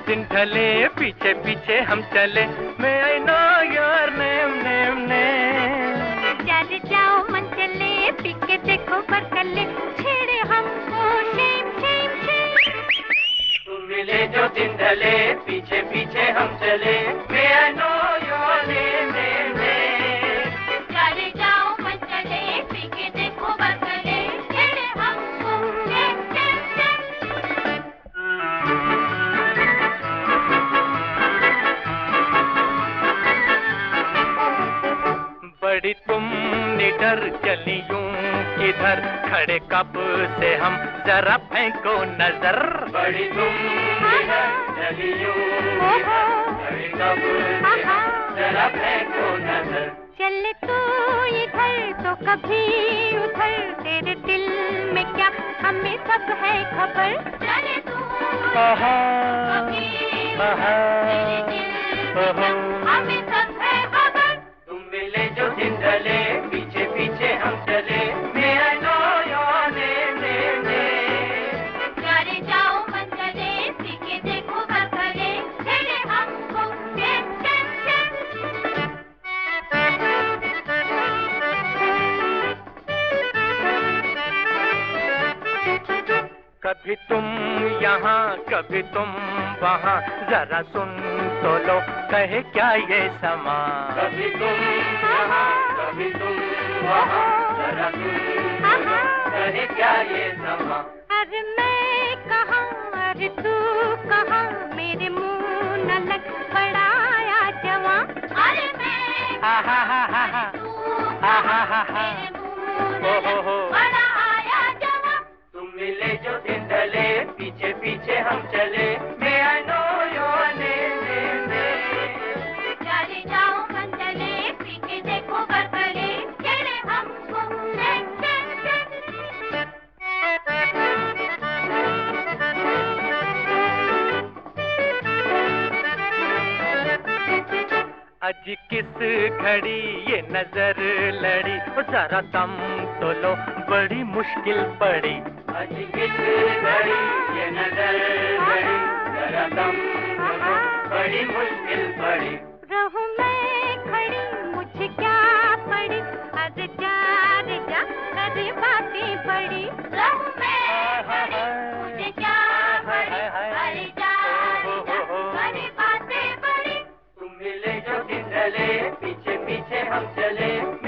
दिन ढले पीछे पीछे हम चले। May I know your name, name, name? चल जाओ मन चले, पी के देखो बरकले, छेड़े हमको शेम शेम शेम। तुम मिले जो दिन ढले पीछे पीछे हम चले। May I know your name, name, name? चल जाओ मन चले, पी के देखो बरकले, छेड़े हमको शेम शेम शेम। बड़ी तुम निडर चली यूं किधर, खड़े कब से हम जरा फेंको नजर। बड़ी तुम निडर चली यूं किधर, खड़े कब से हम जरा फेंको नजर। चले तू इधर तो कभी उधर, तेरे दिल में क्या हमें सब है खबर। चले तू कभी तेरे दिल में हमें सब है खबर। तुम मिले जो दिन ढले पीछे पीछे हम चले। May I know your name, name, name? चले जाओ मन चले, पी के देखो बरकले, छेड़े हमको शेम शेम शेम। कभी तुम यहाँ कभी तुम वहाँ, जरा सुन तो लो कहे क्या ये समा। कभी तुम यहाँ कभी तुम वहाँ, जरा सुन तो लो कहे क्या ये समा। अरे मैं कहाँ अरे तू कहाँ, मेरे मुंह न लग बड़ा आया जवां। अरे मैं हा हा हा हा हा तू हा हा हा हा। मेरे मुंह न लग बड़ा आया जवां। तुम मिले जो दिन ढले पीछे पीछे हम चले। May I know your name, name, name? चले जाओ मन चले, पी के देखो बरकले, छेड़े हमको शेम शेम शेम। आज किस घड़ी ये नजर लड़ी, ओ जरा दम तो लो बड़ी मुश्किल पड़ी। आज किस घड़ी ये नजर लड़ी, जरा दम तो लो बड़ी मुश्किल पड़ी। रहूं मैं खड़ी मुझे क्या पड़ी, अरे जा अरे बातें पड़ी। रहूं मैं खड़ी मुझे क्या पड़ी, अरे जा अरे बातें पड़ी। तुम मिले जो दिन ढले पीछे पीछे हम चले।